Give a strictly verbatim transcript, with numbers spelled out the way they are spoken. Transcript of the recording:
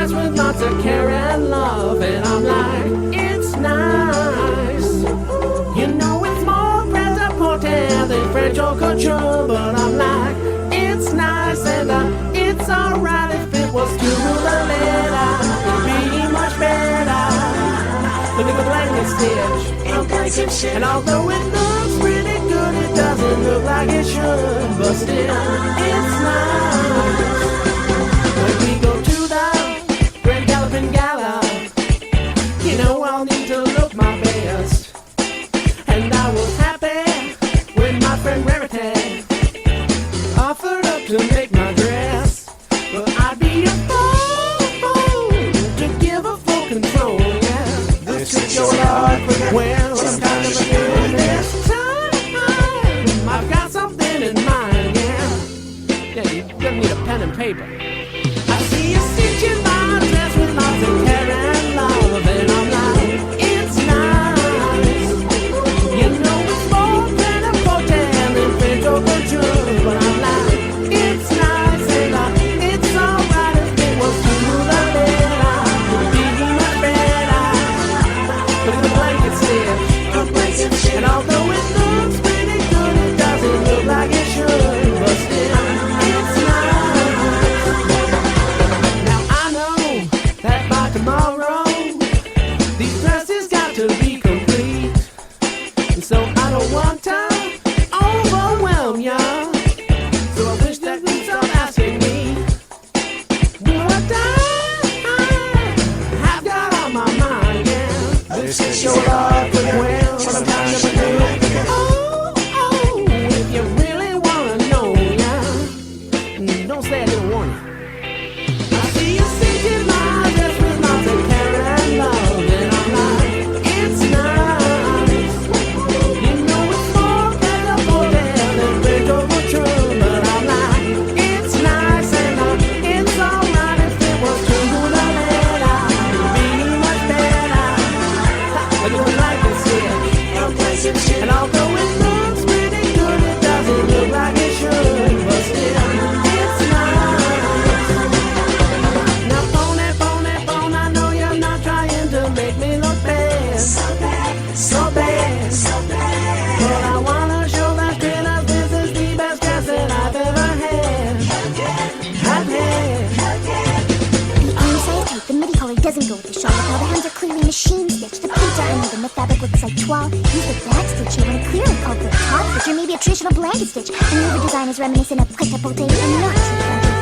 dress with lots of care and love, and I'm like, it's nice. You know it's more pret-a-porter than French or couture, but I'm like, it's nice, and uh, it's alright if it was to the letter. It'd be much better. Look at the blanket stitch, and although it looks pretty good, it doesn't look like it should, but still, it's nice. When we go to the Grand Galloping Gala, you know I'll need to look my best. And I was happy when my friend Rarity offered up to make my dress, but I'd be a fool to give her full control. Yeah, this is your love. Well, I'm kind of a fool this time. I've got something in mind. Yeah, yeah, you don't need a pen and paper. I see you stitching my dress with lots of care and love, and I'm like, it's nice. You know it's more than a portent than French or couture, but I'm like, it's nice, and uh, it's alright if it was to the letter. It'd be much better. Look at the blanket stitch, and although it looks pretty good, it doesn't look like it should, but still, it's nice. Now I know that by tomorrow these dresses got to be complete, and so I don't want to overwhelm ya. So I wish that you'd stop asking me what I have got on my mind. Yeah, this is your love, but well, but I'm kind of a fool. Oh, oh, if you really wanna know, yeah, don't say I didn't warn you. I see you stitching my dress with lots of care and love, and I'm like, it's nice. You know it's more pret-a-porter than French or couture, but I'm like, it's nice, and uh, it's alright if it was to the letter. It'd be much better. Look at the blanket stitch, and although it looks pretty good, it doesn't look like it should, but still, it's nice. Now pony, pony, pony, I know you're not trying to make me look bad, so bad, so bad, so bad. But I wanna show that Tina this is the best dress that I've ever had, I've had. The arm size tight, the midi collar doesn't go with the shawl. Now the hands are clearly machine stitched. The pleats are uneven, the fabric looks like toile. Use the back stitch here when it clearly called for a top stitch, or maybe a traditional blanket stitch. And the design is reminiscent of pret-a-porter and not too fancy.